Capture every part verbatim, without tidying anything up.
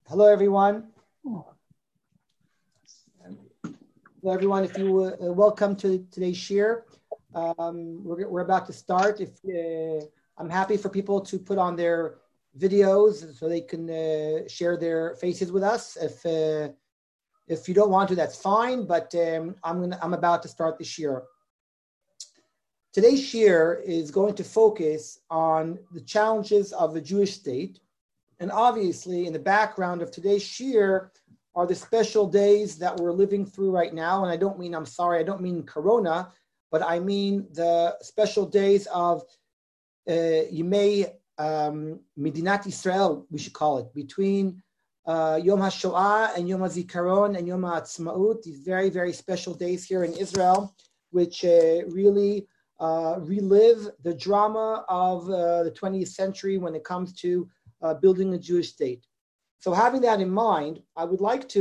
Hello, everyone. Hello, everyone. If you uh, welcome to today's shir. Um, we're, we're about to start. If uh, I'm happy for people to put on their videos so they can uh, share their faces with us. If uh, if you don't want to, that's fine. But um, I'm gonna I'm about to start the shir. Today's shir is going to focus on the challenges of the Jewish state. And obviously, in the background of today's shir are the special days that we're living through right now. And I don't mean, I'm sorry, I don't mean Corona, but I mean the special days of uh, Yimei um, Medinat Israel, we should call it, between uh, Yom HaShoah and Yom HaZikaron and Yom HaAtzmaut, these very, very special days here in Israel, which uh, really uh, relive the drama of uh, the twentieth century when it comes to Uh, building a Jewish state. So having that in mind, I would like to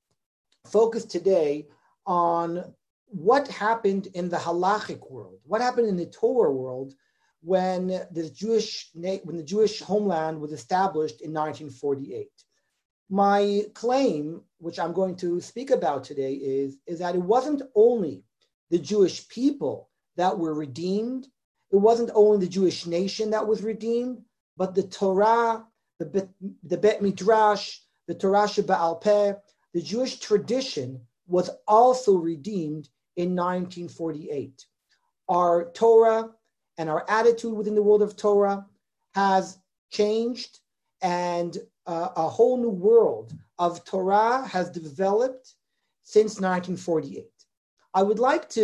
focus today on what happened in the halachic world, what happened in the Torah world when the Jewish when the Jewish homeland was established in nineteen forty-eight. My claim, which I'm going to speak about today, is, is that it wasn't only the Jewish people that were redeemed, it wasn't only the Jewish nation that was redeemed, but the Torah, the Bet, the Bet Midrash, the Torah Sheba'al Peh, the Jewish tradition was also redeemed in nineteen forty-eight. Our Torah and our attitude within the world of Torah has changed, and uh, a whole new world of Torah has developed since nineteen forty-eight. I would like to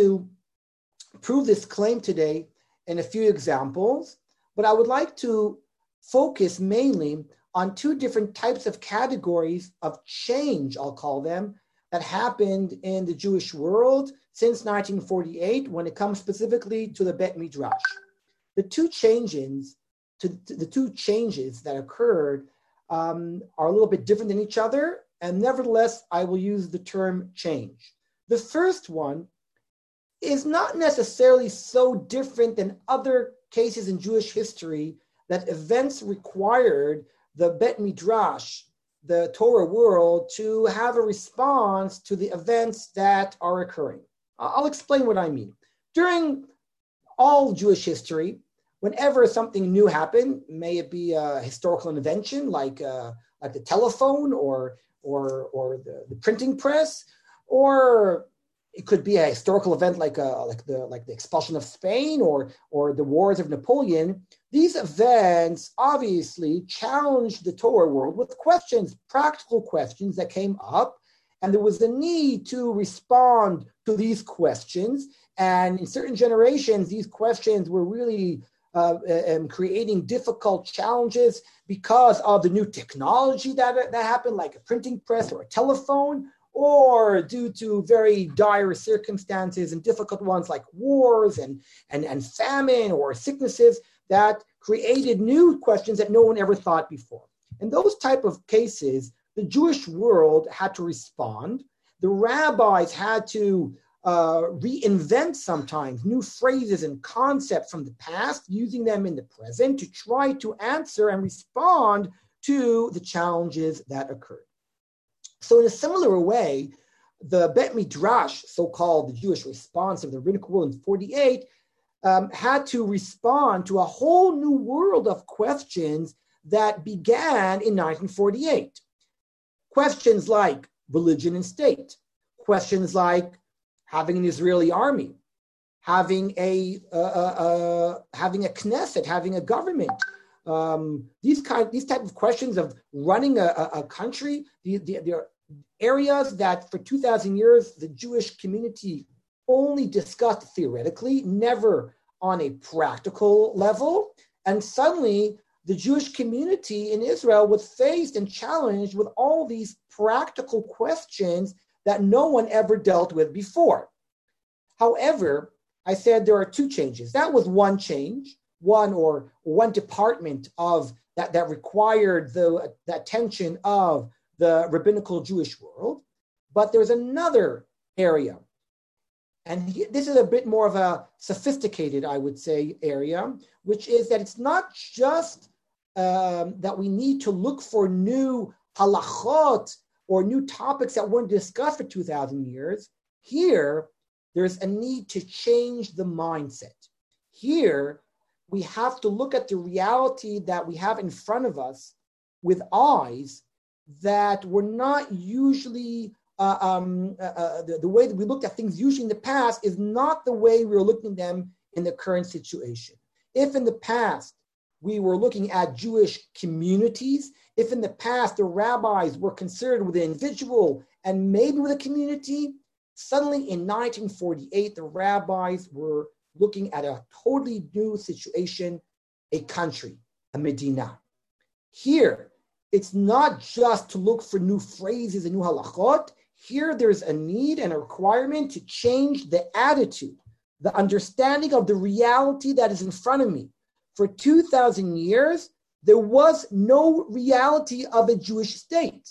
prove this claim today in a few examples, but I would like to focus mainly on two different types of categories of change, I'll call them, that happened in the Jewish world since nineteen forty-eight when it comes specifically to the Bet Midrash. The two changes, to, to the two changes that occurred um, are a little bit different than each other, and nevertheless, I will use the term change. The first one is not necessarily so different than other cases in Jewish history that events required the Bet Midrash, the Torah world, to have a response to the events that are occurring. I'll explain what I mean. During all Jewish history, whenever something new happened, may it be a historical invention like uh, like the telephone or or or the, the printing press, or it could be a historical event like a, like the like the expulsion of Spain or or the wars of Napoleon. These events obviously challenged the Torah world with questions, practical questions that came up, and there was a need to respond to these questions. And in certain generations, these questions were really uh, um, creating difficult challenges because of the new technology that, that happened, like a printing press or a telephone, or due to very dire circumstances and difficult ones like wars and, and, and famine or sicknesses that created new questions that no one ever thought before. In those type of cases, the Jewish world had to respond. The rabbis had to uh, reinvent sometimes new phrases and concepts from the past, using them in the present to try to answer and respond to the challenges that occurred. So in a similar way, the Bet Midrash, so-called the Jewish response of the rabbinic world in forty-eight, um, had to respond to a whole new world of questions that began in nineteen forty-eight. Questions like religion and state, questions like having an Israeli army, having a uh, uh, uh, having a Knesset, having a government. Um, these kind, these type of questions of running a, a, a country, the, the, the areas that for two thousand years the Jewish community only discussed theoretically, never on a practical level, and suddenly the Jewish community in Israel was faced and challenged with all these practical questions that no one ever dealt with before. However, I said there are two changes. That was one change. One or one department of that, that required the, the attention of the rabbinical Jewish world. But there's another area, and he, this is a bit more of a sophisticated, I would say, area, which is that it's not just um, that we need to look for new halachot or new topics that weren't discussed for two thousand years. Here, there's a need to change the mindset. Here, we have to look at the reality that we have in front of us with eyes that were not usually, uh, um, uh, uh, the, the way that we looked at things usually in the past is not the way we are looking at them in the current situation. If in the past we were looking at Jewish communities, if in the past the rabbis were considered with an individual and maybe with a community, suddenly in nineteen forty-eight, the rabbis were looking at a totally new situation, a country, a medina. Here, it's not just to look for new phrases and new halachot. Here, there's a need and a requirement to change the attitude, the understanding of the reality that is in front of me. For two thousand years, there was no reality of a Jewish state.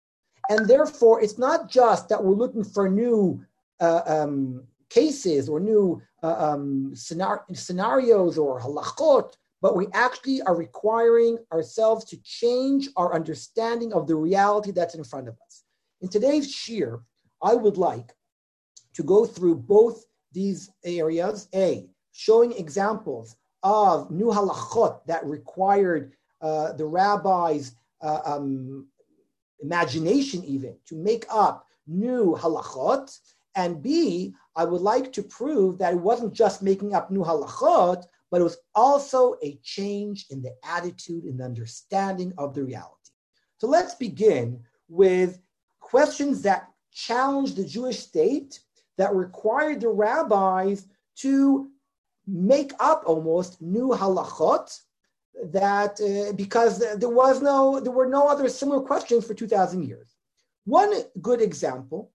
And therefore, it's not just that we're looking for new uh, um, cases or new uh, um, scenar- scenarios or halachot, but we actually are requiring ourselves to change our understanding of the reality that's in front of us. In today's shir, I would like to go through both these areas. A, showing examples of new halachot that required uh, the rabbis' uh, um, imagination even to make up new halachot. And B, I would like to prove that it wasn't just making up new halachot, but it was also a change in the attitude and the understanding of the reality. So let's begin with questions that challenged the Jewish state, that required the rabbis to make up almost new halachot, that uh, because there was no, there were no other similar questions for two thousand years. One good example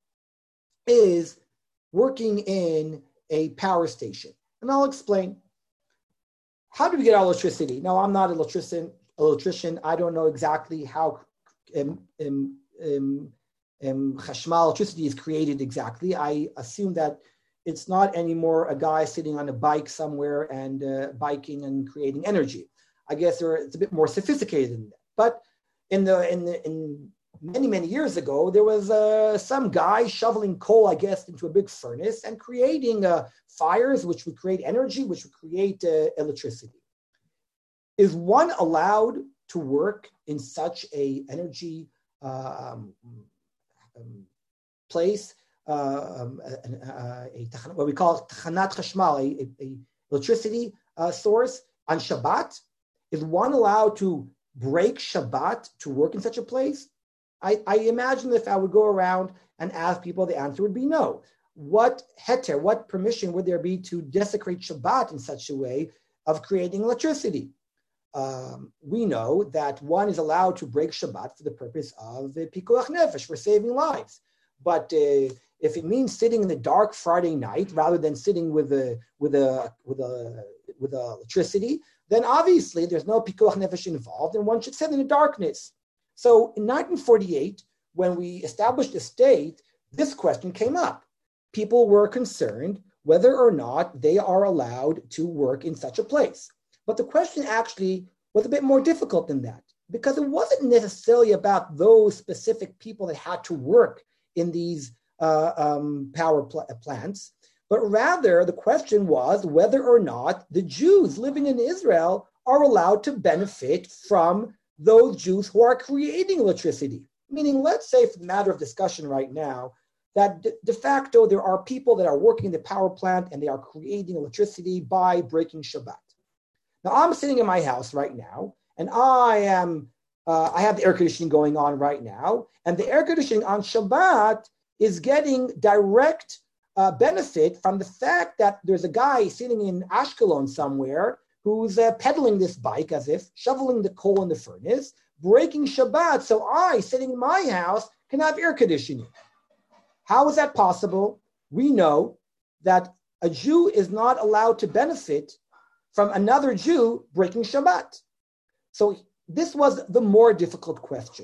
is working in a power station. And I'll explain. How do we get our electricity? Now, I'm not an electrician. electrician. I don't know exactly how um, um, um, um, chashmal, electricity is created exactly. I assume that it's not anymore a guy sitting on a bike somewhere and uh, biking and creating energy. I guess there, it's a bit more sophisticated than that. But in the in the, in many many years ago, there was uh, some guy shoveling coal, I guess, into a big furnace and creating uh, fires, which would create energy, which would create uh, electricity. Is one allowed to work in such a energy uh, um, um, place? Uh, um, a, a, a, what we call tachanat chashmal, a, a, a electricity uh, source on Shabbat. Is one allowed to break Shabbat to work in such a place? I, I imagine if I would go around and ask people, the answer would be no. What heter, what permission would there be to desecrate Shabbat in such a way of creating electricity? Um, we know that one is allowed to break Shabbat for the purpose of uh, pikuach nefesh, for saving lives. But uh, if it means sitting in the dark Friday night rather than sitting with a with a with a with a electricity, then obviously there's no pikuach nefesh involved, and one should sit in the darkness. So in nineteen forty-eight, when we established the state, this question came up. People were concerned whether or not they are allowed to work in such a place. But the question actually was a bit more difficult than that, because it wasn't necessarily about those specific people that had to work in these uh, um, power pl- plants, but rather the question was whether or not the Jews living in Israel are allowed to benefit from those Jews who are creating electricity. Meaning, let's say for the matter of discussion right now, that de, de facto there are people that are working in the power plant and they are creating electricity by breaking Shabbat. Now, I'm sitting in my house right now, and I am, uh, I have the air conditioning going on right now, and the air conditioning on Shabbat is getting direct uh, benefit from the fact that there's a guy sitting in Ashkelon somewhere who's uh, pedaling this bike as if, shoveling the coal in the furnace, breaking Shabbat, so I, sitting in my house, can have air conditioning. How is that possible? We know that a Jew is not allowed to benefit from another Jew breaking Shabbat. So this was the more difficult question.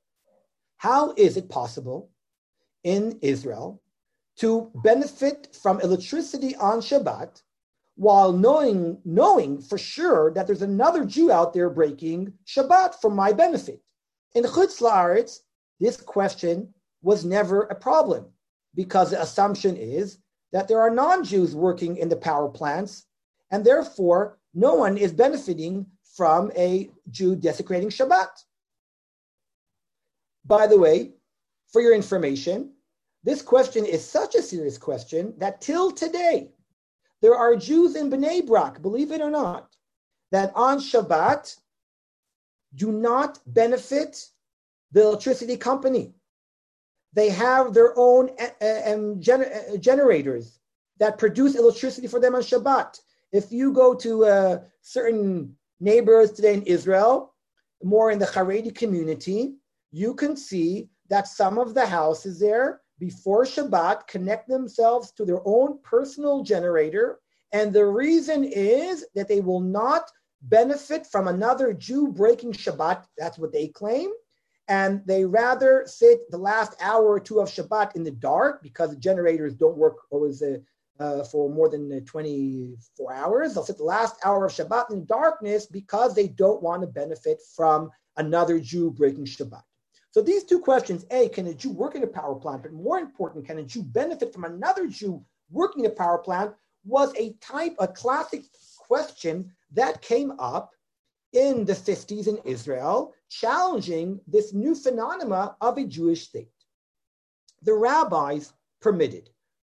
How is it possible in Israel to benefit from electricity on Shabbat while knowing, knowing for sure that there's another Jew out there breaking Shabbat for my benefit? In Chutz La'aretz, this question was never a problem because the assumption is that there are non-Jews working in the power plants, and therefore no one is benefiting from a Jew desecrating Shabbat. By the way, for your information, this question is such a serious question that till today, there are Jews in Bnei Brak, believe it or not, that on Shabbat do not benefit the electricity company. They have their own uh, um, gener- uh, generators that produce electricity for them on Shabbat. If you go to uh, certain neighbors today in Israel, more in the Haredi community, you can see that some of the houses there before Shabbat connect themselves to their own personal generator. And the reason is that they will not benefit from another Jew breaking Shabbat. That's what they claim. And they rather sit the last hour or two of Shabbat in the dark because the generators don't work always uh, uh, for more than uh, twenty-four hours. They'll sit the last hour of Shabbat in darkness because they don't want to benefit from another Jew breaking Shabbat. So these two questions, A, can a Jew work in a power plant? But more important, can a Jew benefit from another Jew working in a power plant? Was a type, a classic question that came up in the fifties in Israel, challenging this new phenomena of a Jewish state. The rabbis permitted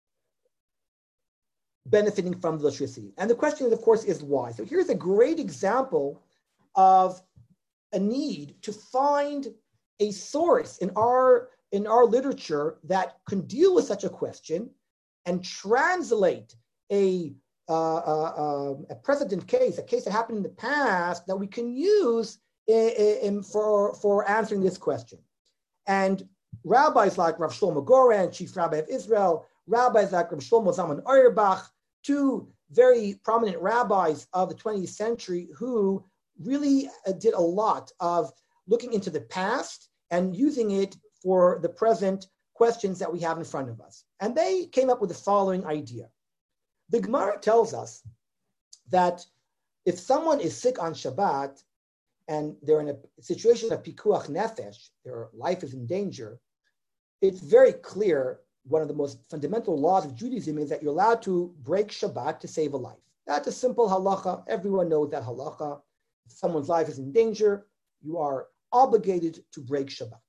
benefiting from the electricity. And the question, of course, is why. So here's a great example of a need to find a source in our, in our literature that can deal with such a question and translate a Uh, uh, uh, a precedent case, a case that happened in the past that we can use in, in, for, for answering this question. And rabbis like Rav Shlomo Goren, chief rabbi of Israel, rabbis like Rav Shlomo Zalman Auerbach, two very prominent rabbis of the twentieth century who really uh, did a lot of looking into the past and using it for the present questions that we have in front of us. And they came up with the following idea. The Gemara tells us that if someone is sick on Shabbat and they're in a situation of pikuach nefesh, their life is in danger, it's very clear, one of the most fundamental laws of Judaism is that you're allowed to break Shabbat to save a life. That's a simple halacha. Everyone knows that halacha. If someone's life is in danger, you are obligated to break Shabbat.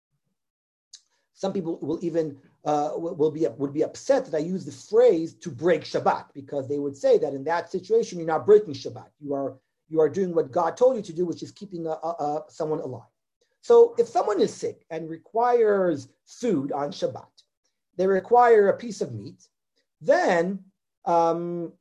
Some people will even uh, will be would be upset that I use the phrase to break Shabbat, because they would say that in that situation you're not breaking Shabbat. You are you are doing what God told you to do, which is keeping a, a, a, someone alive. So if someone is sick and requires food on Shabbat, they require a piece of meat, then um,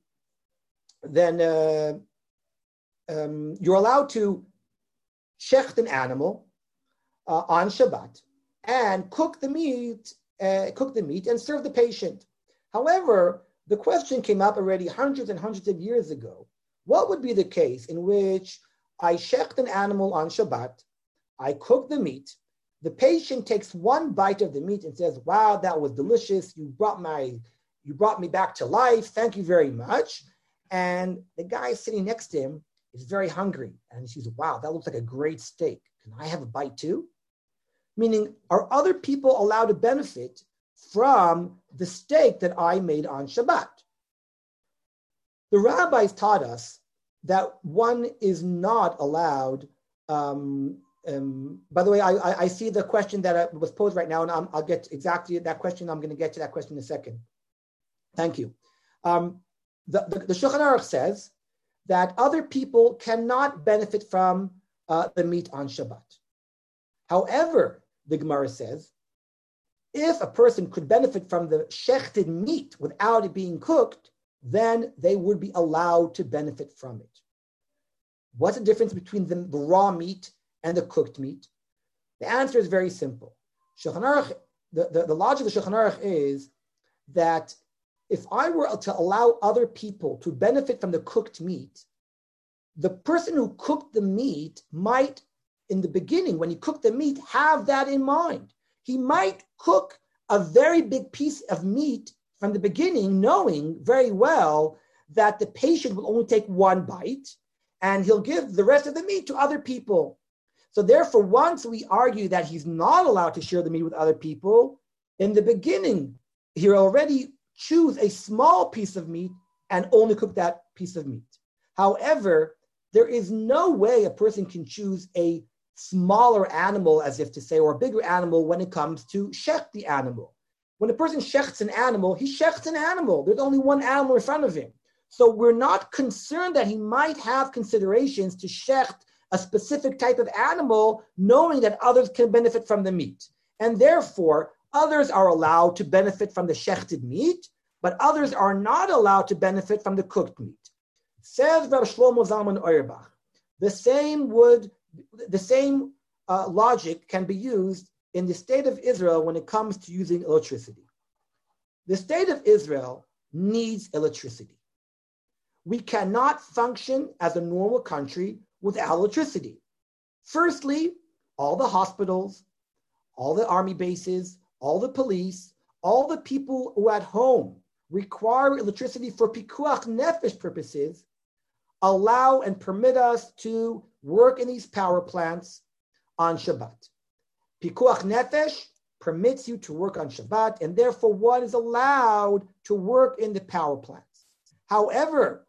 then uh, um, you're allowed to shecht an animal uh, on Shabbat and cook the meat, uh, cook the meat and serve the patient. However, the question came up already hundreds and hundreds of years ago. What would be the case in which I shecht an animal on Shabbat, I cook the meat, the patient takes one bite of the meat and says, "Wow, that was delicious. You brought my, you brought me back to life. Thank you very much." And the guy sitting next to him is very hungry, and he says, "Wow, that looks like a great steak. Can I have a bite too?" Meaning, are other people allowed to benefit from the steak that I made on Shabbat? The rabbis taught us that one is not allowed. Um, um, by the way, I, I, I see the question that was posed right now, and I'm, I'll get exactly that question. I'm going to get to that question in a second. Thank you. Um, the, the, the Shulchan Aruch says that other people cannot benefit from uh, the meat on Shabbat. However, the Gemara says, if a person could benefit from the shechted meat without it being cooked, then they would be allowed to benefit from it. What's the difference between the, the raw meat and the cooked meat? The answer is very simple. Shulchan Aruch, the, the, the logic of the Shulchan Aruch is that if I were to allow other people to benefit from the cooked meat, the person who cooked the meat might, in the beginning, when he cooked the meat, have that in mind. He might cook a very big piece of meat from the beginning, knowing very well that the patient will only take one bite, and he'll give the rest of the meat to other people. So therefore, once we argue that he's not allowed to share the meat with other people, in the beginning, he already choose a small piece of meat and only cook that piece of meat. However, there is no way a person can choose a smaller animal, as if to say, or a bigger animal when it comes to shech the animal. When a person shechts an animal, he shechts an animal. There's only one animal in front of him. So we're not concerned that he might have considerations to shecht a specific type of animal, knowing that others can benefit from the meat. And therefore, others are allowed to benefit from the shechted meat, but others are not allowed to benefit from the cooked meat. Says Rav Shlomo Zalman Auerbach, the same would, the same uh, logic can be used in the state of Israel when it comes to using electricity. The state of Israel needs electricity. We cannot function as a normal country without electricity. Firstly, all the hospitals, all the army bases, all the police, all the people who at home require electricity for pikuach nefesh purposes allow and permit us to work in these power plants on Shabbat. Pikuach nefesh permits you to work on Shabbat, and therefore one is allowed to work in the power plants. However,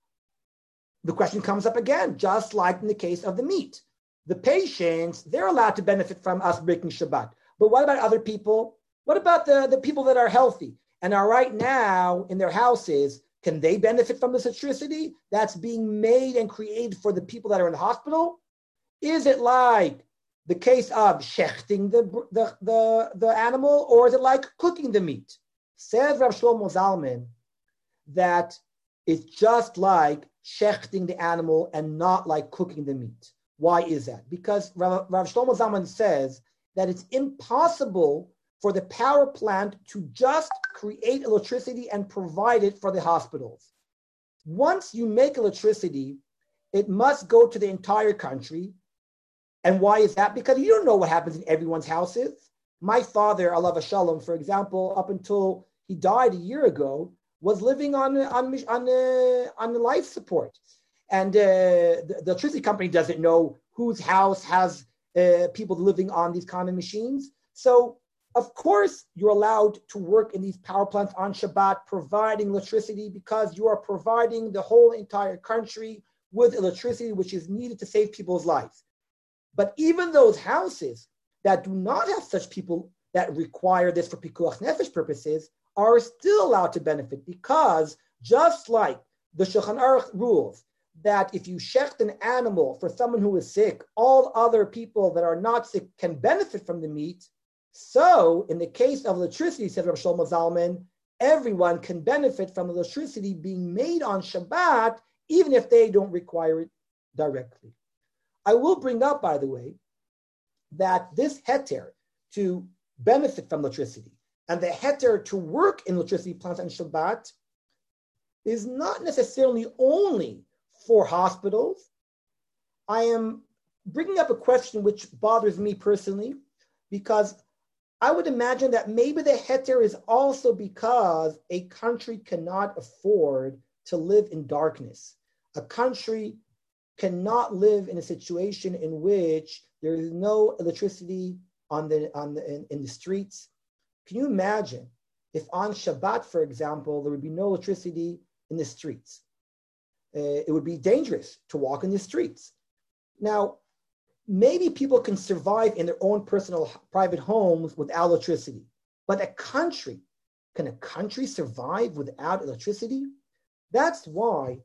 the question comes up again, just like in the case of the meat. The patients, they're allowed to benefit from us breaking Shabbat. But what about other people? What about the, the people that are healthy and are right now in their houses? Can they benefit from this electricity that's being made and created for the people that are in the hospital? Is it like the case of shechting the, the, the, the animal, or is it like cooking the meat? Says Rav Shlomo Zalman that it's just like shechting the animal and not like cooking the meat. Why is that? Because Rav, Rav Shlomo Zalman says that it's impossible for the power plant to just create electricity and provide it for the hospitals. Once you make electricity, it must go to the entire country. And why is that? Because you don't know what happens in everyone's houses. My father, Alav Shalom, for example, up until he died a year ago, was living on on on, uh, on life support, and uh, the, the electricity company doesn't know whose house has uh, people living on these kind of machines. So, of course, you're allowed to work in these power plants on Shabbat, providing electricity, because you are providing the whole entire country with electricity, which is needed to save people's lives. But even those houses that do not have such people that require this for pikuach nefesh purposes are still allowed to benefit, because just like the Shulchan Aruch rules that if you shecht an animal for someone who is sick, all other people that are not sick can benefit from the meat, so in the case of electricity, said Rav Shlomo Zalman, everyone can benefit from electricity being made on Shabbat, even if they don't require it directly. I will bring up, by the way, that this heter to benefit from electricity and the heter to work in electricity plants on Shabbat is not necessarily only for hospitals. I am bringing up a question which bothers me personally, because I would imagine that maybe the heter is also because a country cannot afford to live in darkness. A country cannot live in a situation in which there is no electricity on the on the in, in the streets. Can you imagine if on Shabbat, for example, there would be no electricity in the streets? Uh, it would be dangerous to walk in the streets. Now, maybe people can survive in their own personal private homes without electricity, but a country, can a country survive without electricity? That's why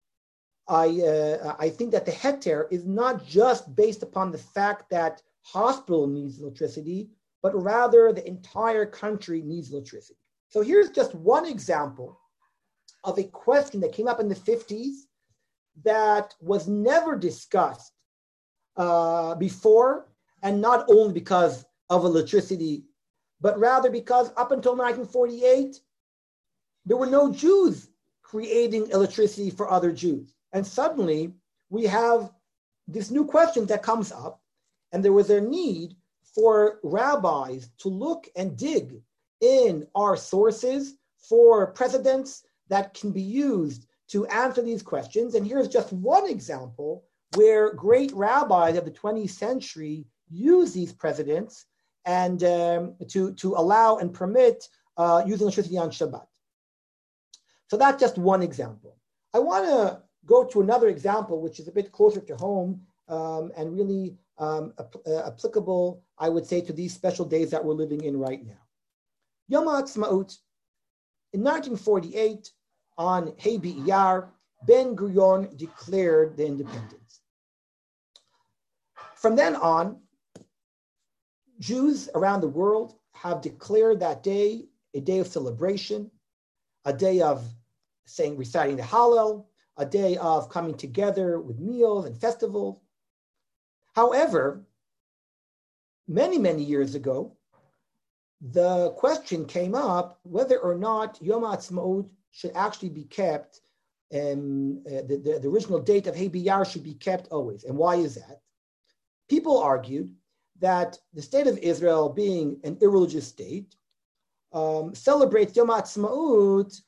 I uh, I think that the heter is not just based upon the fact that hospital needs electricity, but rather the entire country needs electricity. So here's just one example of a question that came up in the fifties that was never discussed uh, before, and not only because of electricity, but rather because up until nineteen forty-eight, there were no Jews creating electricity for other Jews. And suddenly we have this new question that comes up, and there was a need for rabbis to look and dig in our sources for precedents that can be used to answer these questions. And here's just one example where great rabbis of the twentieth century used these precedents and um, to, to allow and permit uh, using electricity on Shabbat. So that's just one example. I want to go to another example, which is a bit closer to home um, and really um, ap- uh, applicable, I would say, to these special days that we're living in right now. Yom HaAtzmaut, in nineteen forty-eight, on Hei B'Iyar, Ben Gurion declared the independence. From then on, Jews around the world have declared that day a day of celebration, a day of saying, reciting the Hallel, a day of coming together with meals and festivals. However, many, many years ago, the question came up whether or not Yom HaAtzmaut should actually be kept, and uh, the, the, the original date of Hei B'Iyar should be kept always. And why is that? People argued that the state of Israel, being an irreligious state, um, celebrates Yom HaAtzmaut,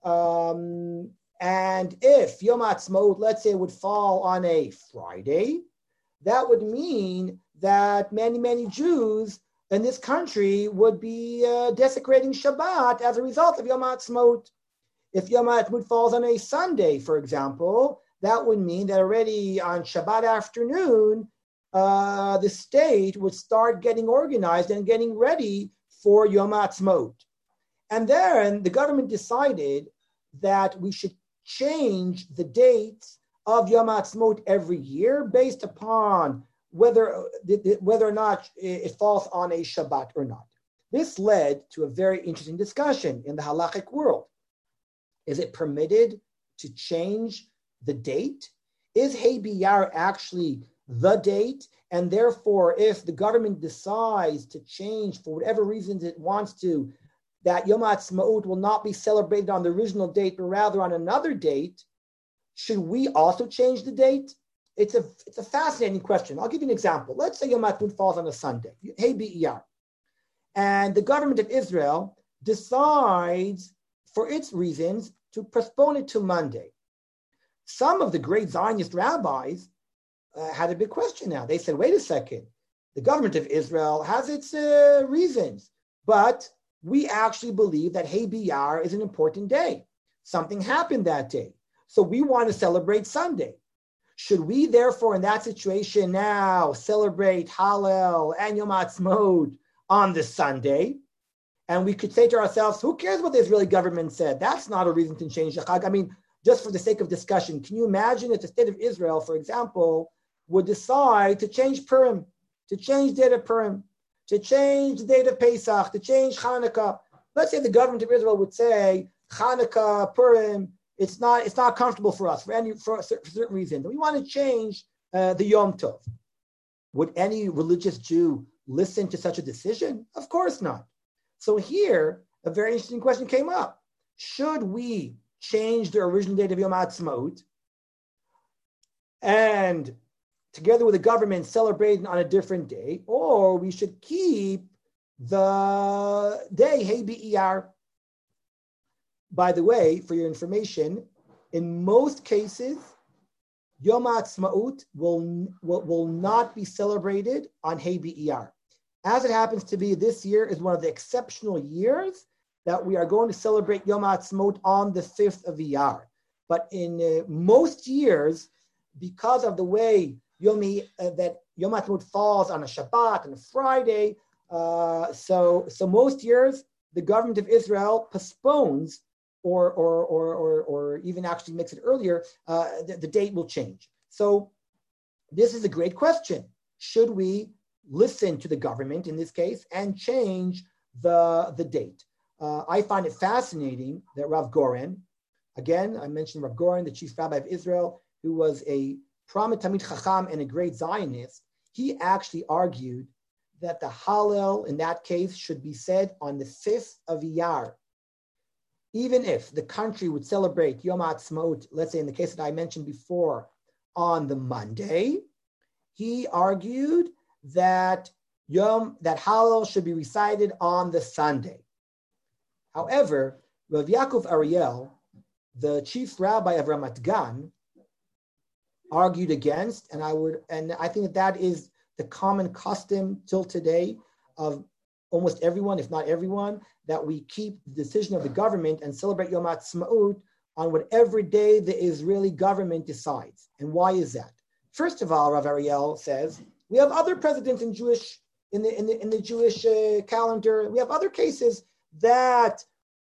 um, and if Yom HaAtzmaut, let's say, would fall on a Friday, that would mean that many, many Jews in this country would be uh, desecrating Shabbat as a result of Yom HaAtzmaut. If Yom HaAtzmaut falls on a Sunday, for example, that would mean that already on Shabbat afternoon, uh, the state would start getting organized and getting ready for Yom HaAtzmaut. And then the government decided that we should change the dates of Yom HaAtzmaut every year based upon whether, whether or not it falls on a Shabbat or not. This led to a very interesting discussion in the halachic world. Is it permitted to change the date? Is Hei B'Iyar actually the date? And therefore, if the government decides to change for whatever reasons it wants to, that Yom HaAtzmaut will not be celebrated on the original date, but rather on another date, should we also change the date? It's a, it's a fascinating question. I'll give you an example. Let's say Yom HaAtzmaut falls on a Sunday, Hei B'Iyar, and the government of Israel decides, for its reasons, to postpone it to Monday. Some of the great Zionist rabbis uh, had a big question now. They said, wait a second, the government of Israel has its uh, reasons, but we actually believe that Hei B'Iyar is an important day. Something happened that day. So we want to celebrate Sunday. Should we therefore in that situation now celebrate Hallel and Yom HaAtzmaut on the Sunday? And we could say to ourselves, who cares what the Israeli government said? That's not a reason to change the Chag. I mean, just for the sake of discussion, can you imagine if the state of Israel, for example, would decide to change Purim, to change the date of Purim, to change the date of Pesach, to change Hanukkah? Let's say the government of Israel would say, Hanukkah, Purim, it's not, it's not comfortable for us for any for a certain reason. We want to change uh, the Yom Tov. Would any religious Jew listen to such a decision? Of course not. So here, a very interesting question came up. Should we change the original date of Yom HaAtzmaut and together with the government celebrating on a different day, or we should keep the day Hei B'Iyar? By the way, for your information, in most cases, Yom HaAtzmaut will, will, will not be celebrated on Hei B'Iyar. As it happens to be, this year is one of the exceptional years that we are going to celebrate Yom HaAtzmaut on the fifth of Iyar. But in uh, most years, because of the way Yom, uh, that Yom HaAtzmaut falls on a Shabbat and a Friday, uh, so, so most years, the government of Israel postpones or, or, or, or, or even actually makes it earlier, uh, the, the date will change. So this is a great question. Should we listen to the government in this case and change the, the date? Uh, I find it fascinating that Rav Goren, again, I mentioned Rav Goren, the chief rabbi of Israel, who was a prominent Talmid Chacham and a great Zionist, he actually argued that the Hallel in that case should be said on the fifth of Iyar. Even if the country would celebrate Yom HaAtzmaut, let's say in the case that I mentioned before, on the Monday, he argued that Yom, that Hallel should be recited on the Sunday. However, Rav Yaakov Ariel, the chief rabbi of Ramat Gan, argued against, and I would, and I think that that is the common custom till today of almost everyone, if not everyone, that we keep the decision of the government and celebrate Yom Ha'atzmaut on whatever day the Israeli government decides. And why is that? First of all, Rav Ariel says we have other presidents in Jewish in the in the, in the Jewish uh, calendar. We have other cases that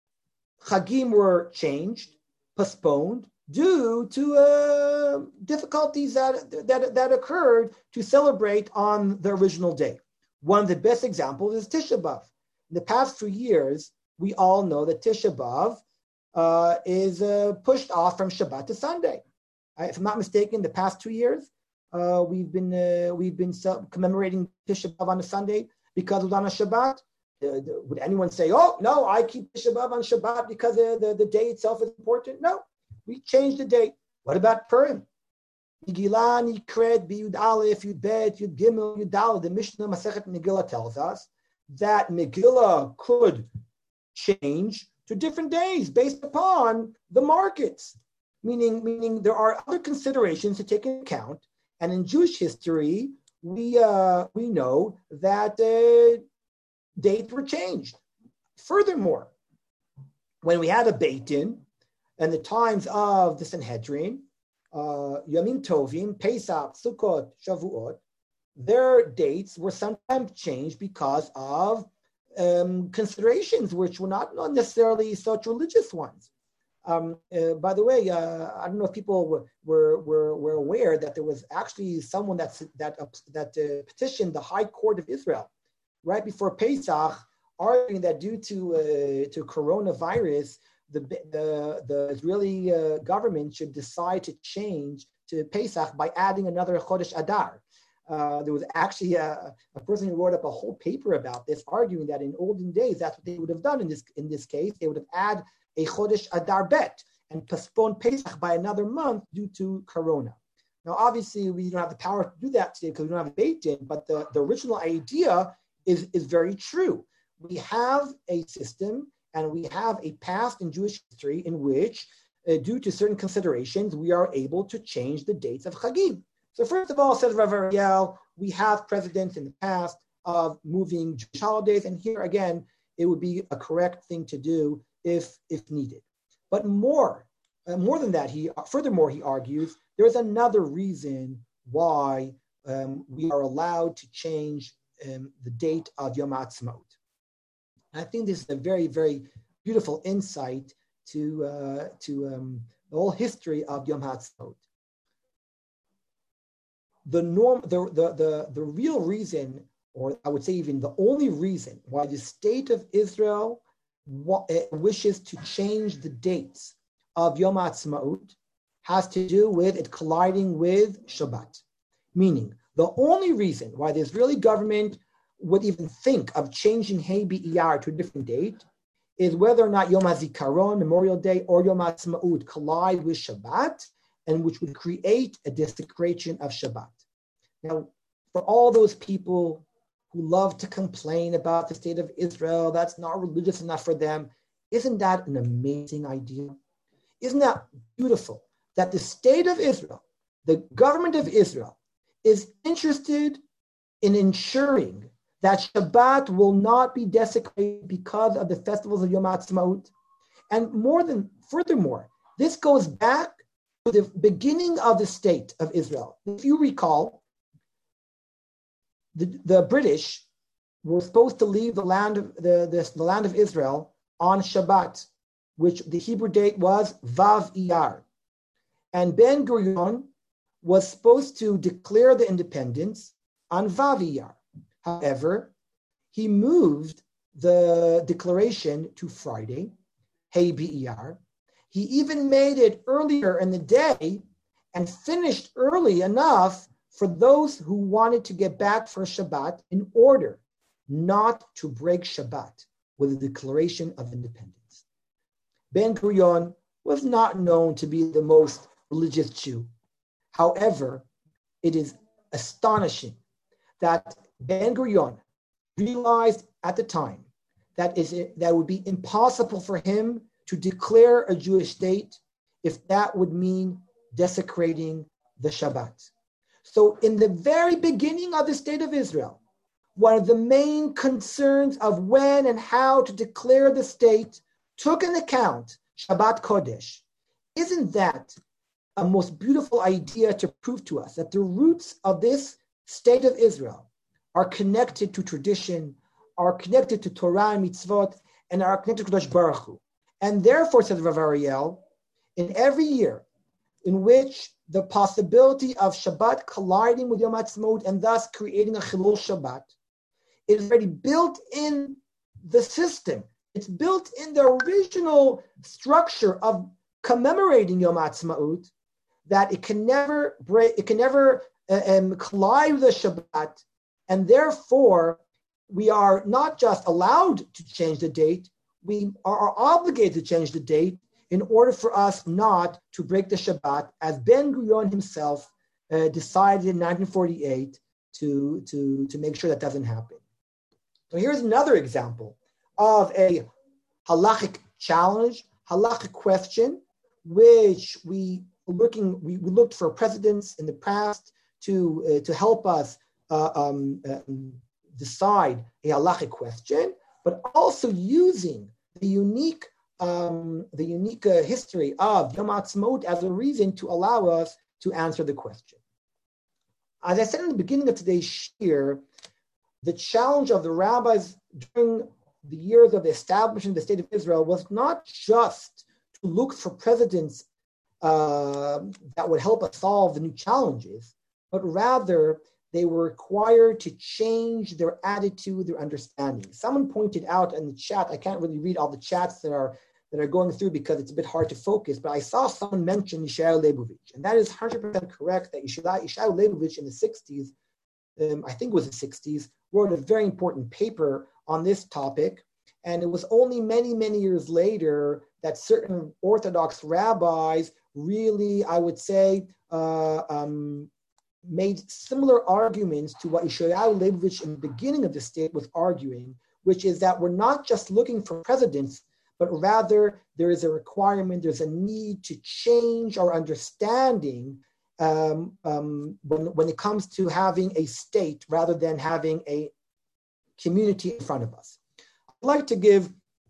Chagim were changed, postponed, due to uh, difficulties that, that that occurred to celebrate on the original day. One of the best examples is Tisha B'Av. In the past few years, we all know that Tisha B'Av uh, is uh, pushed off from Shabbat to Sunday. I, if I'm not mistaken, the past two years, uh, we've been uh, we've been commemorating Tisha B'Av on a Sunday because it was on a Shabbat. Uh, would anyone say, "Oh no, I keep Tisha B'Av on Shabbat because the, the, the day itself is important"? No. We changed the date. What about Purim? Megillah Nikred B'Yud Aleph, Yud Bet, Yud Gimel, Yud Daled. The Mishnah Masechet Megillah tells us that Megillah could change to different days based upon the markets. Meaning, meaning there are other considerations to take into account. And in Jewish history, we uh, we know that uh, dates were changed. Furthermore, when we had a Beit Din, and the times of the Sanhedrin, uh, Yomim Tovim, Pesach, Sukkot, Shavuot, their dates were sometimes changed because of um, considerations which were not, not necessarily such religious ones. Um, uh, by the way, uh, I don't know if people were, were were were aware that there was actually someone that's, that uh, that uh, petitioned the High Court of Israel right before Pesach, arguing that due to uh, to coronavirus, the the, the Israeli uh, government should decide to change to Pesach by adding another Chodesh Adar. Uh, there was actually a, a person who wrote up a whole paper about this, arguing that in olden days, that's what they would have done in this in this case. They would have added a Chodesh Adar Bet and postponed Pesach by another month due to Corona. Now, obviously, we don't have the power to do that today because we don't have a Beit Din, but the, the original idea is, is very true. We have a system and we have a past in Jewish history in which, uh, due to certain considerations, we are able to change the dates of Chagim. So first of all, says Rav Ariel, we have precedents in the past of moving Jewish holidays, and here again, it would be a correct thing to do if if needed. But more, uh, more than that, he furthermore he argues there is another reason why um, we are allowed to change um, the date of Yom Ha'atzmaut. I think this is a very, very beautiful insight to uh, to um, the whole history of Yom Ha'atzmaut. The norm, the, the the the real reason, or I would say even the only reason, why the state of Israel wa- wishes to change the dates of Yom Ha'atzmaut has to do with it colliding with Shabbat. Meaning, the only reason why the Israeli government would even think of changing Hey B'Iyar to a different date is whether or not Yom HaZikaron, Memorial Day, or Yom Ha'atzmaut collide with Shabbat, and which would create a desecration of Shabbat. Now, for all those people who love to complain about the state of Israel, that's not religious enough for them, isn't that an amazing idea? Isn't that beautiful that the state of Israel, the government of Israel, is interested in ensuring that Shabbat will not be desecrated because of the festivals of Yom Ha'atzmaut? And more than, furthermore, this goes back to the beginning of the state of Israel. If you recall, the, the British were supposed to leave the land of the, the, the land of Israel on Shabbat, which the Hebrew date was Vav Iyar. And Ben Gurion was supposed to declare the independence on Vav Iyar. However, he moved the declaration to Friday, Hey B'Iyar. He even made it earlier in the day and finished early enough for those who wanted to get back for Shabbat in order not to break Shabbat with a declaration of independence. Ben Gurion was not known to be the most religious Jew. However, it is astonishing that Ben Gurion realized at the time that is it, that would be impossible for him to declare a Jewish state if that would mean desecrating the Shabbat. So in the very beginning of the state of Israel, one of the main concerns of when and how to declare the state took into account Shabbat Kodesh. Isn't that a most beautiful idea to prove to us that the roots of this state of Israel are connected to tradition, are connected to Torah and mitzvot, and are connected to Kadosh Baruch Hu. And therefore, says Rav Ariel, in every year in which the possibility of Shabbat colliding with Yom Ha'atzmaut and thus creating a Chilul Shabbat, it is already built in the system. It's built in the original structure of commemorating Yom Ha'atzmaut, that it can never break, it can never uh, um, collide with the Shabbat, and therefore we are not just allowed to change the date, we are obligated to change the date in order for us not to break the Shabbat, as Ben Gurion himself uh, decided in nineteen forty-eight to, to, to make sure that doesn't happen. So here's another example of a halachic challenge, halachic question, which we looking we, we looked for precedents in the past to uh, to help us uh, um, uh, decide a halachic question, but also using the unique um, the unique uh, history of Yom Ha'atzmaut as a reason to allow us to answer the question. As I said in the beginning of today's shir, the challenge of the rabbis during the years of the establishment of the State of Israel was not just to look for precedents uh, that would help us solve the new challenges, but rather they were required to change their attitude, their understanding. Someone pointed out in the chat, I can't really read all the chats that are that are going through because it's a bit hard to focus, but I saw someone mention Yeshayahu Leibovich, and that is one hundred percent correct that Yeshayahu Leibovich in the sixties, um, I think it was the sixties, wrote a very important paper on this topic. And it was only many, many years later that certain Orthodox rabbis really, I would say, uh, um, made similar arguments to what Yeshayahu Leibovich in the beginning of the state was arguing, which is that we're not just looking for precedents, but rather there is a requirement, there's a need to change our understanding um, um, when, when it comes to having a state rather than having a community in front of us. I'd like to give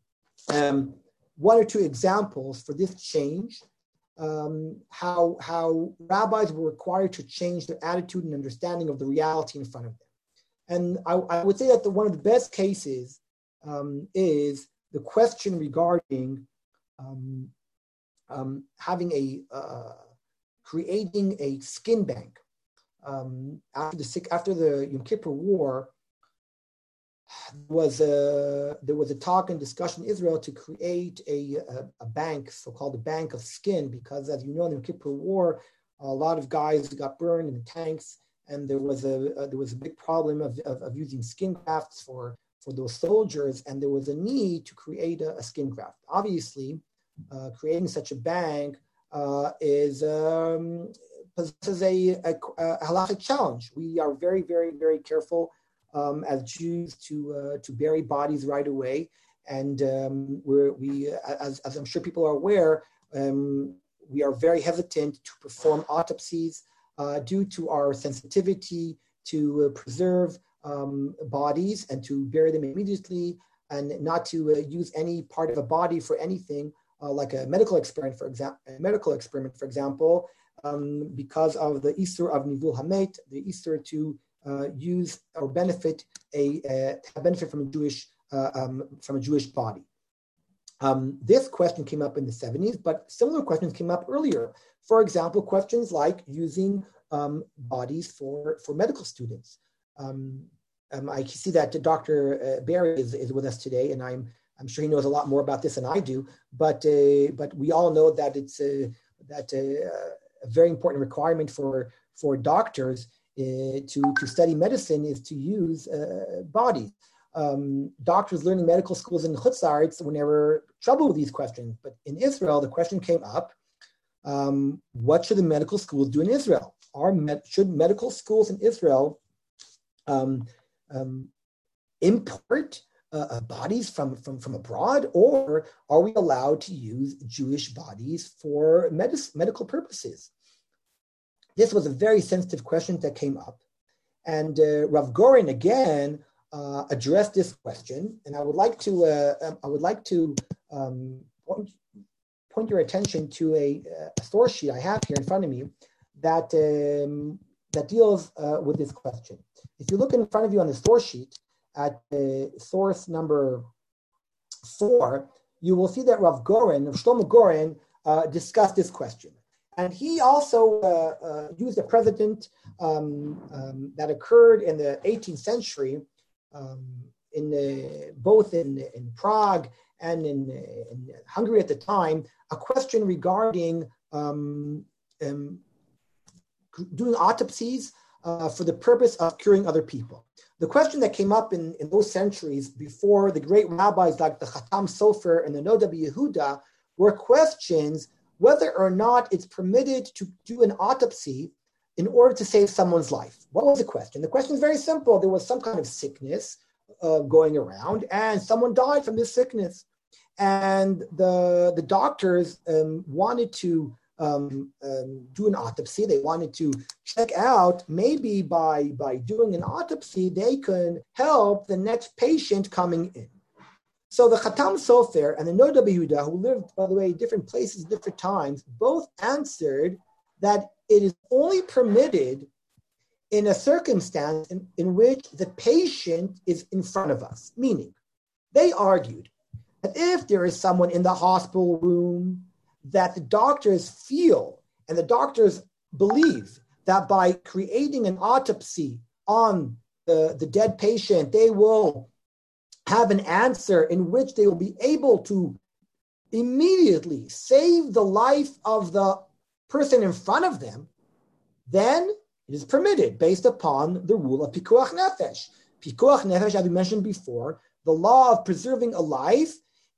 um, one or two examples for this change, um, how, how rabbis were required to change their attitude and understanding of the reality in front of them. And I, I would say that the, one of the best cases um, is the question regarding um, um, having a, uh, creating a skin bank. Um, after the after the Yom Kippur War, was a, there was a talk and discussion in Israel to create a, a, a bank, so-called a bank of skin, because as you know, in the Yom Kippur War, a lot of guys got burned in the tanks, and there was a, a there was a big problem of, of, of using skin grafts for, for those soldiers, and there was a need to create a, a skin graft. Obviously, uh, creating such a bank uh, is um, possesses a, a, a halachic challenge. We are very, very, very careful Um, as Jews to uh, to bury bodies right away, and um, we're, we, as, as I'm sure people are aware, um, we are very hesitant to perform autopsies uh, due to our sensitivity to uh, preserve um, bodies and to bury them immediately, and not to uh, use any part of a body for anything, uh, like a medical experiment, for example, a medical experiment, for example, um, because of the Easter of Nivul Hamet, the Easter to Uh, use or benefit a uh, benefit from a Jewish uh, um, from a Jewish body. Um, this question came up in the seventies, but similar questions came up earlier. For example, questions like using um, bodies for, for medical students. Um, um, I see that Doctor Barry is, is with us today, and I'm I'm sure he knows a lot more about this than I do. But uh, but we all know that it's uh, that uh, a very important requirement for for doctors Uh, to, to study medicine is to use uh, bodies. Um, doctors learning medical schools in Chutz La'aretz were never trouble with these questions. But in Israel, the question came up, um, what should the medical schools do in Israel? Are med- should medical schools in Israel um, um, import uh, uh, bodies from, from, from abroad, or are we allowed to use Jewish bodies for medis- medical purposes? this was a very sensitive question that came up. And uh, Rav Goren again uh, addressed this question. And I would like to uh, I would like to um, point, point your attention to a, a source sheet I have here in front of me that um, that deals uh, with this question. If you look in front of you on the source sheet at uh, source number four, you will see that Rav Goren, Shlomo Goren, uh, discussed this question. And he also uh, uh, used a precedent um, um, that occurred in the eighteenth century, um, in the, both in, in Prague and in, in Hungary at the time, a question regarding um, um, doing autopsies uh, for the purpose of curing other people. The question that came up in, in those centuries before the great rabbis like the Chatam Sofer and the Noda B'Yehuda were questions whether or not it's permitted to do an autopsy in order to save someone's life. What was the question? The question is very simple. There was some kind of sickness uh, going around, and someone died from this sickness. And the, the doctors um, wanted to um, um, do an autopsy. They wanted to check out, maybe by, by doing an autopsy, they could help the next patient coming in. So the Chatam Sofer and the Noda B'Yehuda, who lived, by the way, different places, different times, both answered that it is only permitted in a circumstance in, in which the patient is in front of us. Meaning, they argued that if there is someone in the hospital room that the doctors feel and the doctors believe that by creating an autopsy on the, the dead patient, they will have an answer in which they will be able to immediately save the life of the person in front of them, then it is permitted based upon the rule of Pikuach Nefesh. Pikuach Nefesh, as we mentioned before, the law of preserving a life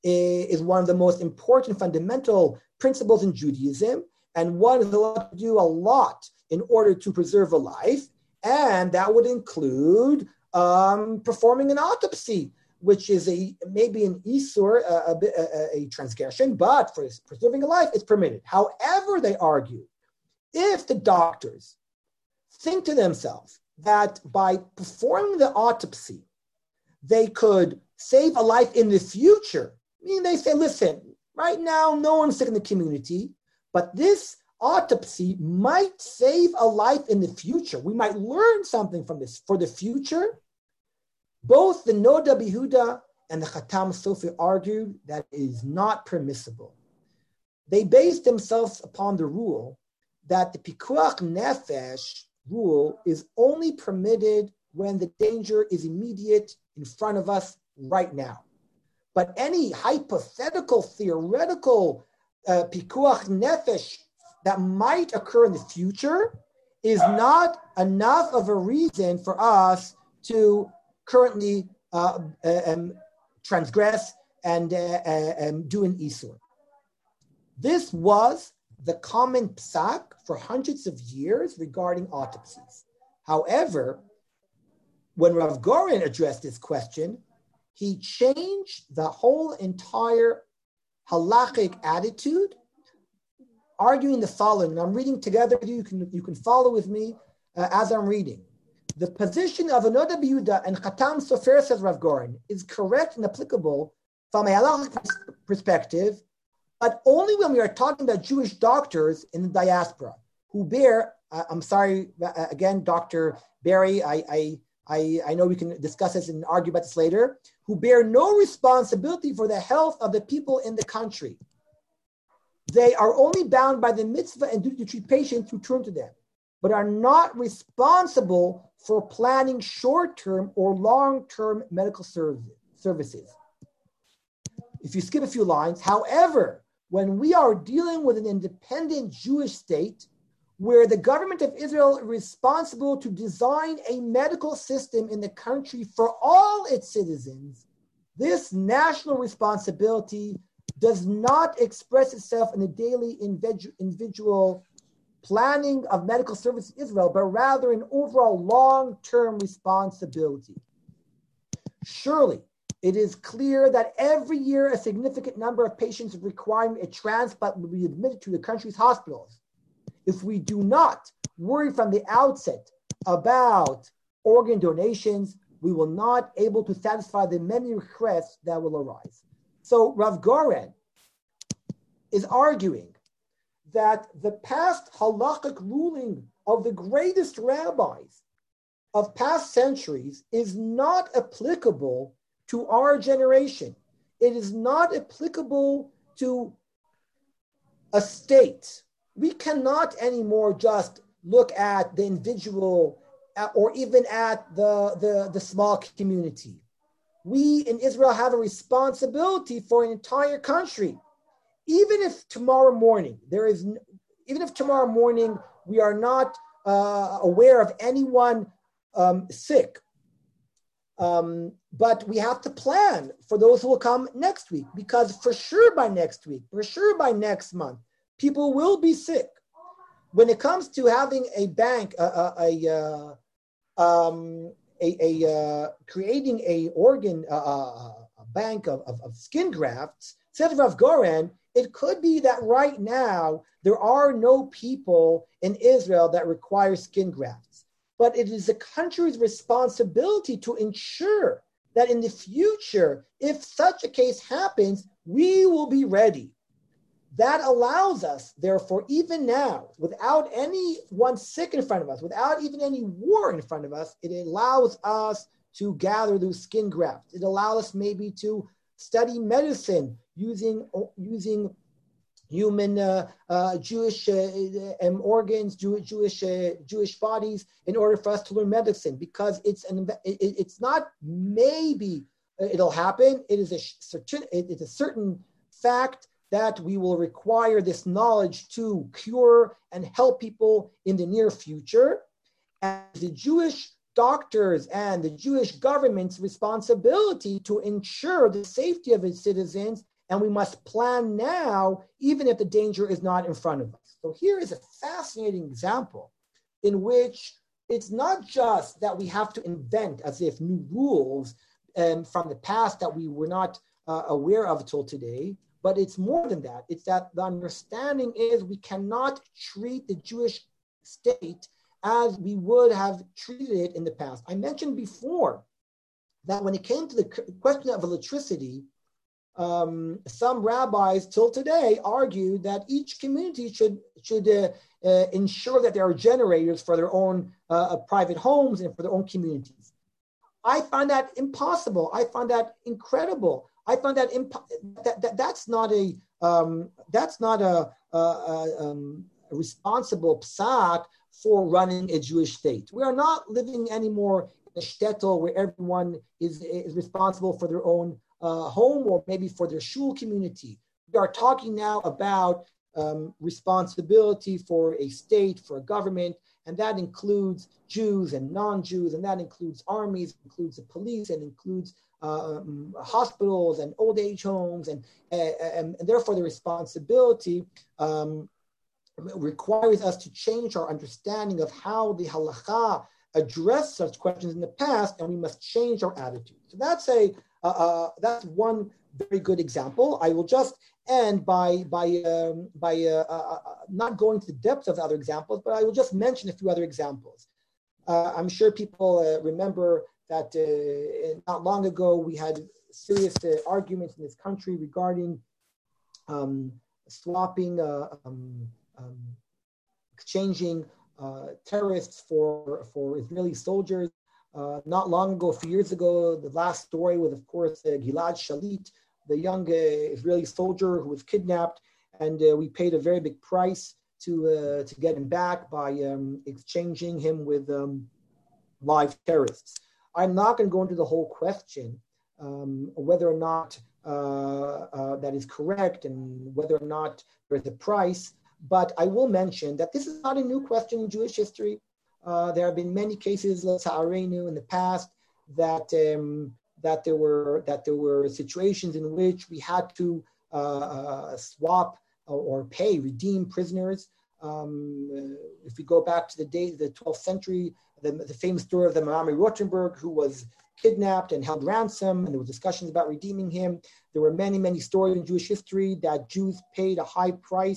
is one of the most important fundamental principles in Judaism, and one is allowed to do a lot in order to preserve a life, and that would include um, performing an autopsy, which is a maybe an isur, a, a, a transgression, but for preserving a life, it's permitted. However, they argue, if the doctors think to themselves that by performing the autopsy, they could save a life in the future, I mean, they say, listen, right now, no one's sick in the community, but this autopsy might save a life in the future. We might learn something from this for the future. Both the Noda B'Yehuda and the Chatam Sofer argued that it is not permissible. They based themselves upon the rule that the Pikuach Nefesh rule is only permitted when the danger is immediate in front of us right now. But any hypothetical, theoretical uh, Pikuach Nefesh that might occur in the future is not enough of a reason for us to currently uh, um, transgress and, uh, uh, and do an isur. This was the common psak for hundreds of years regarding autopsies. However, when Rav Goren addressed this question, he changed the whole entire halachic attitude, arguing the following. And I'm reading together with you. You can, you can follow with me uh, as I'm reading. The position of Noda B'Yehuda and Chatam Sofer, says Rav Goren, is correct and applicable from a halachic perspective, but only when we are talking about Jewish doctors in the diaspora who bear, uh, I'm sorry, uh, again, Doctor Barry, I, I, I, I know we can discuss this and argue about this later, who bear no responsibility for the health of the people in the country. They are only bound by the mitzvah and duty to treat patients who turn to them, but are not responsible for planning short-term or long-term medical services. If you skip a few lines, however, when we are dealing with an independent Jewish state where the government of Israel is responsible to design a medical system in the country for all its citizens, this national responsibility does not express itself in the daily individual planning of medical services in Israel, but rather an overall long-term responsibility. Surely, it is clear that every year a significant number of patients requiring a transplant will be admitted to the country's hospitals. If we do not, worried from the outset about organ donations, we will not able to satisfy the many requests that will arise. So Rav Goren is arguing that the past halakhic ruling of the greatest rabbis of past centuries is not applicable to our generation. It is not applicable to a state. We cannot anymore just look at the individual or even at the, the, the small community. We in Israel have a responsibility for an entire country. Even if tomorrow morning, there is, even if tomorrow morning we are not uh, aware of anyone um, sick, um, but we have to plan for those who will come next week, because for sure by next week, for sure by next month, people will be sick. When it comes to having a bank, a, a, a, um, a, a uh, creating a organ, uh, a bank of, of, of skin grafts, says Rav Goren, it could be that right now there are no people in Israel that require skin grafts, but it is the country's responsibility to ensure that in the future, if such a case happens, we will be ready. That allows us, therefore, even now, without anyone sick in front of us, without even any war in front of us, it allows us to gather those skin grafts. It allows us maybe to study medicine using, using human uh, uh, Jewish uh, um, organs, Jew, Jewish uh, Jewish bodies, in order for us to learn medicine, because it's an it, it's not maybe it'll happen. It is a certain it is a certain fact that we will require this knowledge to cure and help people in the near future. And the Jewish doctors and the Jewish government's responsibility to ensure the safety of its citizens, and we must plan now, even if the danger is not in front of us. So here is a fascinating example in which it's not just that we have to invent as if new rules um, from the past that we were not uh, aware of till today, but it's more than that. It's that the understanding is we cannot treat the Jewish state as we would have treated it in the past. I mentioned before that when it came to the question of electricity, um, some rabbis till today argued that each community should, should uh, uh, ensure that there are generators for their own uh, private homes and for their own communities. I find that impossible. I find that incredible. I find that, imp- that, that that's not a um, that's not a, a, a, um, a responsible psak for running a Jewish state. We are not living anymore in a shtetl where everyone is, is responsible for their own uh, home or maybe for their shul community. We are talking now about um, responsibility for a state, for a government, and that includes Jews and non-Jews, and that includes armies, includes the police, and includes uh, um, hospitals and old age homes, and, uh, and, and therefore the responsibility um, requires us to change our understanding of how the halakha addressed such questions in the past, and we must change our attitude. So that's a uh, uh, that's one very good example. I will just end by by um, by uh, uh, not going to the depths of the other examples, but I will just mention a few other examples. Uh, I'm sure people uh, remember that uh, not long ago we had serious uh, arguments in this country regarding um, swapping, uh, um, um, exchanging uh, terrorists for for Israeli soldiers. Uh, not long ago, a few years ago, the last story was, of course, uh, Gilad Shalit, the young uh, Israeli soldier who was kidnapped, and uh, we paid a very big price to uh, to get him back by um, exchanging him with um, live terrorists. I'm not going to go into the whole question um, whether or not uh, uh, that is correct and whether or not there's a price, but I will mention that this is not a new question in Jewish history. Uh, there have been many cases, l'tzarenu, in the past that um, that there were that there were situations in which we had to uh, uh, swap or, or pay, redeem prisoners. Um, uh, if we go back to the days, the twelfth century, the, the famous story of the Mamre Rothenburg, who was kidnapped and held ransom, and there were discussions about redeeming him. There were many, many stories in Jewish history that Jews paid a high price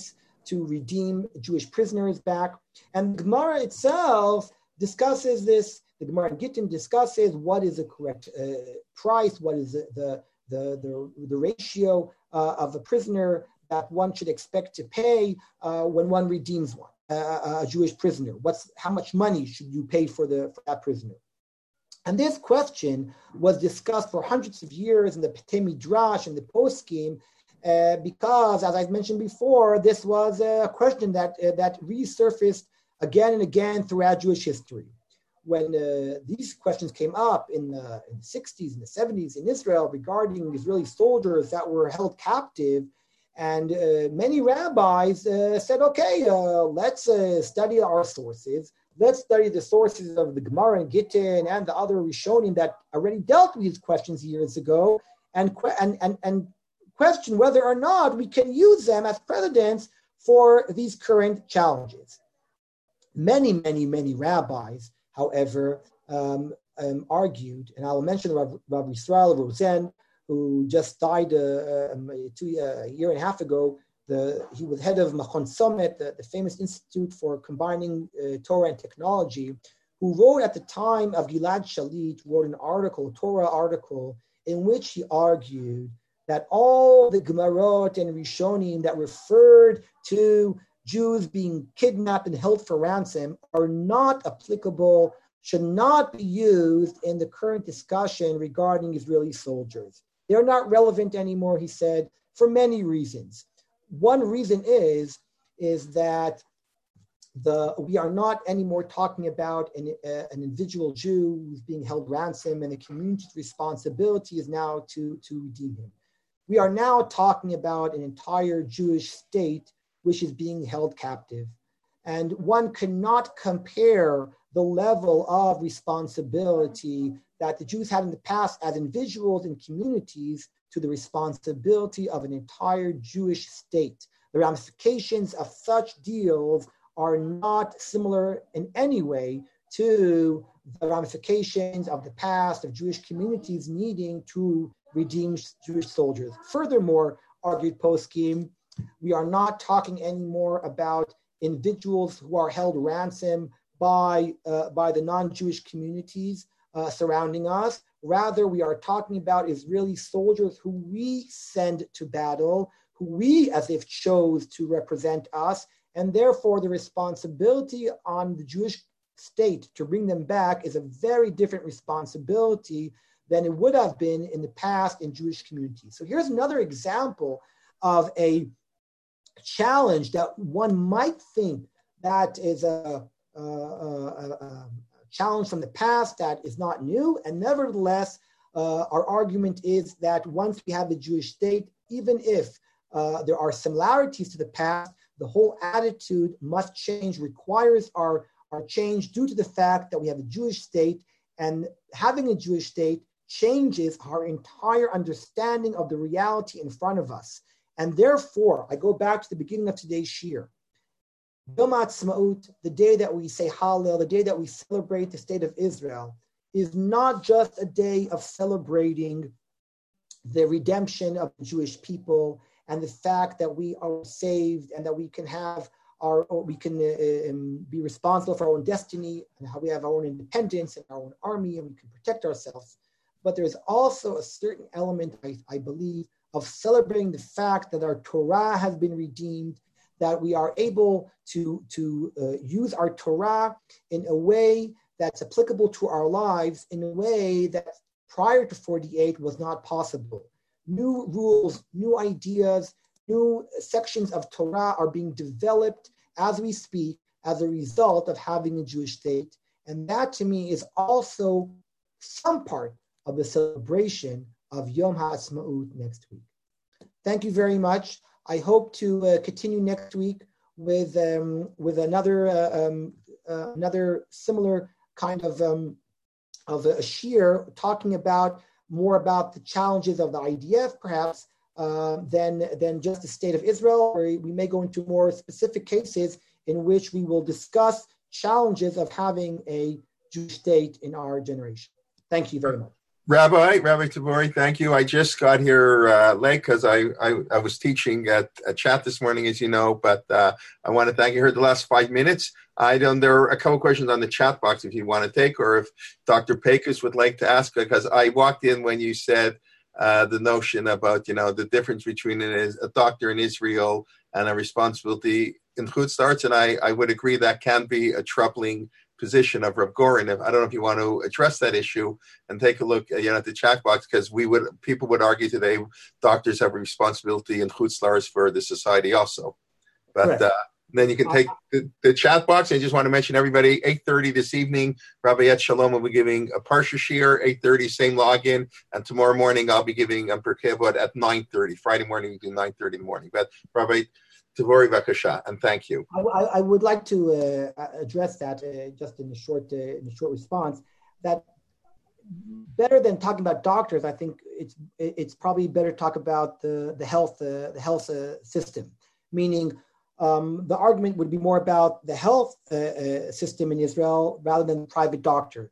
to redeem Jewish prisoners back. And the Gemara itself discusses this. The Gemara in Gittin discusses what is the correct uh, price, what is the, the, the, the, the ratio uh, of a prisoner that one should expect to pay uh, when one redeems one, uh, a Jewish prisoner. What's how much money should you pay for, the, for that prisoner? And this question was discussed for hundreds of years in the Petei Midrash and the Poskim, uh, because, as I mentioned before, this was a question that uh, that resurfaced again and again throughout Jewish history. When uh, these questions came up in the, in the sixties and the seventies in Israel regarding Israeli soldiers that were held captive, and uh, many rabbis uh, said, okay, uh, let's uh, study our sources. Let's study the sources of the Gemara and Gittin and the other Rishonim that already dealt with these questions years ago, and, and, and, and question whether or not we can use them as precedents for these current challenges. Many, many, many rabbis, however, um, um, argued, and I will mention Rabbi, Rabbi Yisrael Rosen, who just died uh, um, two, uh, a year and a half ago. The, he was head of Machon Somet, the, the famous institute for combining uh, Torah and technology, who wrote at the time of Gilad Shalit, wrote an article, a Torah article, in which he argued that all the Gemarot and Rishonim that referred to Jews being kidnapped and held for ransom are not applicable, should not be used in the current discussion regarding Israeli soldiers. They're not relevant anymore, he said, for many reasons. One reason is, is that the we are not anymore talking about an, uh, an individual Jew who's being held ransom, and the community's responsibility is now to, to redeem him. We are now talking about an entire Jewish state which is being held captive. And one cannot compare the level of responsibility that the Jews had in the past as individuals and communities to the responsibility of an entire Jewish state. The ramifications of such deals are not similar in any way to the ramifications of the past of Jewish communities needing to redeem Jewish soldiers. Furthermore, argued Poskim, we are not talking anymore about individuals who are held ransom by, uh, by the non-Jewish communities uh, surrounding us. Rather, we are talking about Israeli soldiers who we send to battle, who we as if chose to represent us, and therefore the responsibility on the Jewish state to bring them back is a very different responsibility than it would have been in the past in Jewish communities. So here's another example of a challenge that one might think that is a, a, a, a challenge from the past that is not new, and nevertheless, uh, our argument is that once we have the Jewish state, even if uh, there are similarities to the past, the whole attitude must change, requires our, our change due to the fact that we have a Jewish state, and having a Jewish state changes our entire understanding of the reality in front of us. And therefore, I go back to the beginning of today's shir. Yom HaAtzmaut, the day that we say Hallel, the day that we celebrate the state of Israel, is not just a day of celebrating the redemption of the Jewish people and the fact that we are saved and that we can have our, we can uh, um, be responsible for our own destiny and how we have our own independence and our own army and we can protect ourselves. But there's also a certain element, I, I believe, of celebrating the fact that our Torah has been redeemed, that we are able to, to uh, use our Torah in a way that's applicable to our lives, in a way that prior to forty-eight was not possible. New rules, new ideas, new sections of Torah are being developed as we speak as a result of having a Jewish state. And that to me is also some part of the celebration of Yom HaAtzmaut next week. Thank you very much. I hope to uh, continue next week with um, with another uh, um, uh, another similar kind of um, of a shir, talking about more about the challenges of the I D F, perhaps uh, than than just the state of Israel. Or we may go into more specific cases in which we will discuss challenges of having a Jewish state in our generation. Thank you very much. Rabbi, Rabbi Tavori, thank you. I just got here uh, late because I, I, I was teaching at a chat this morning, as you know, but uh, I want to thank you. I heard the last five minutes. I don't, there are a couple questions on the chat box if you want to take, or if Doctor Pecos would like to ask, because I walked in when you said uh, the notion about, you know, the difference between a, a doctor in Israel and a responsibility in Chutz La'aretz, and I, I would agree that can be a troubling position of Rav Goren. If I don't know if you want to address that issue and take a look, you know, at the chat box, because we would people would argue today doctors have a responsibility in Chutz La'aretz for the society also. But uh, then you can take the, the chat box. I just want to mention everybody, eight thirty this evening, Rabbi Yetz Shalom will be giving a Parsha Shir, eight thirty, same login, and tomorrow morning I'll be giving um, Pirkei Avot at nine thirty. Friday morning we do nine thirty in the morning. But Rabbi Tavori, Vakasha, and thank you. I, I would like to uh, address that uh, just in a short, uh, in a short response. That better than talking about doctors, I think it's it's probably better to talk about the the health uh, the health uh, system. Meaning, um, the argument would be more about the health uh, uh, system in Israel rather than the private doctor.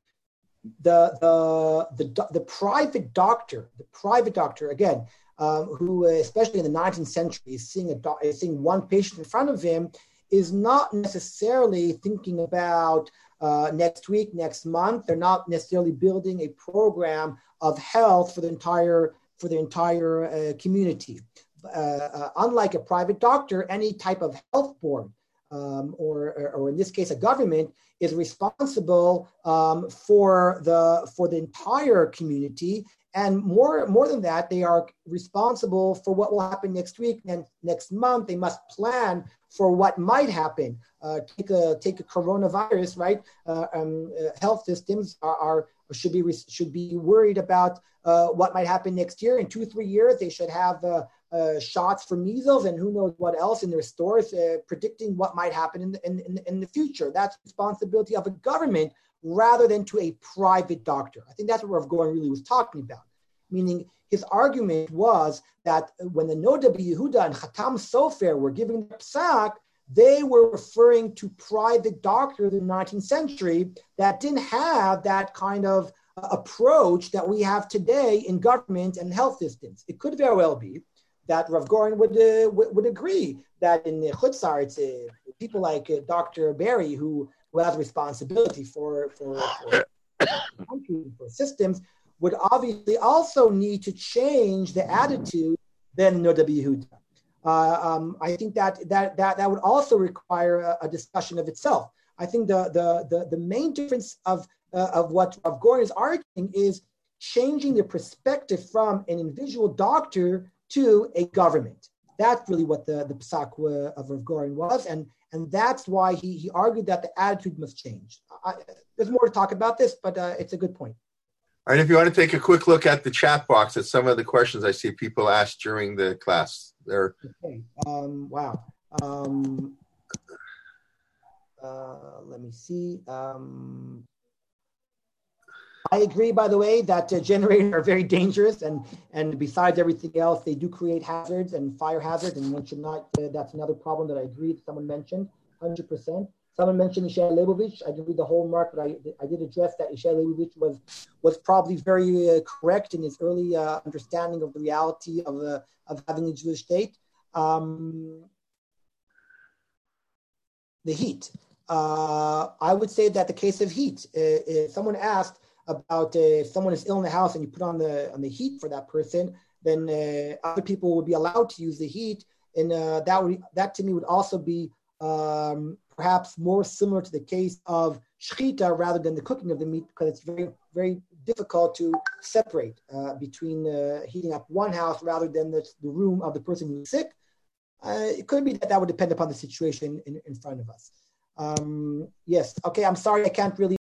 The the the the private doctor, the private doctor again. Um, who, uh, especially in the nineteenth century, is seeing, a do- is seeing one patient in front of him, is not necessarily thinking about uh, next week, next month. They're not necessarily building a program of health for the entire for the entire uh, community. Uh, uh, unlike a private doctor, any type of health board, um, or, or or in this case, a government, is responsible um, for the for the entire community. And more, more than that, they are responsible for what will happen next week and next month. They must plan for what might happen. Uh, take a take a coronavirus, right? Uh, um, uh, health systems are, are should be should be worried about uh, what might happen next year. In two three years, they should have uh, uh, shots for measles and who knows what else in their stores, uh, predicting what might happen in the, in, in, in the future. That's the responsibility of a government rather than to a private doctor. I think that's what Rav Goren really was talking about. Meaning his argument was that when the Noda B'Yehuda and Chatam Sofer were giving the psak, they were referring to private doctors in the nineteenth century that didn't have that kind of uh, approach that we have today in government and health systems. It could very well be that Rav Goren would uh, would, would agree that in the Chutz La'aretz, uh, people like uh, Doctor Berry, who, who has responsibility for for, for country, for systems, would obviously also need to change the attitude than Noda B'Yehuda. Uh, um, I think that that that that would also require a, a discussion of itself. I think the the the, the main difference of uh, of what Rav Goren is arguing is changing the perspective from an individual doctor to a government. That's really what the the psak of Rav Goren was, and and that's why he he argued that the attitude must change. I, there's more to talk about this, but uh, it's a good point. All right, if you want to take a quick look at the chat box at some of the questions I see people asked during the class. There. Okay. Um, wow. Um, uh, let me see. Um, I agree, by the way, that uh, generators are very dangerous, and and besides everything else, they do create hazards and fire hazards, and one should not. Uh, that's another problem that I agree that someone mentioned, one hundred percent. Someone mentioned Ishay Leibovich. I didn't read the whole mark, but I, I did address that Ishay Leibovich was was probably very uh, correct in his early uh, understanding of the reality of uh, of having a Jewish state. Um, the heat. Uh, I would say that the case of heat. Uh, if someone asked about uh, if someone is ill in the house and you put on the on the heat for that person, then uh, other people would be allowed to use the heat, and uh, that would that to me would also be um, perhaps more similar to the case of shechita rather than the cooking of the meat, because it's very, very difficult to separate uh, between uh, heating up one house rather than the, the room of the person who's sick. Uh, it could be that that would depend upon the situation in, in front of us. Um, yes. Okay. I'm sorry. I can't really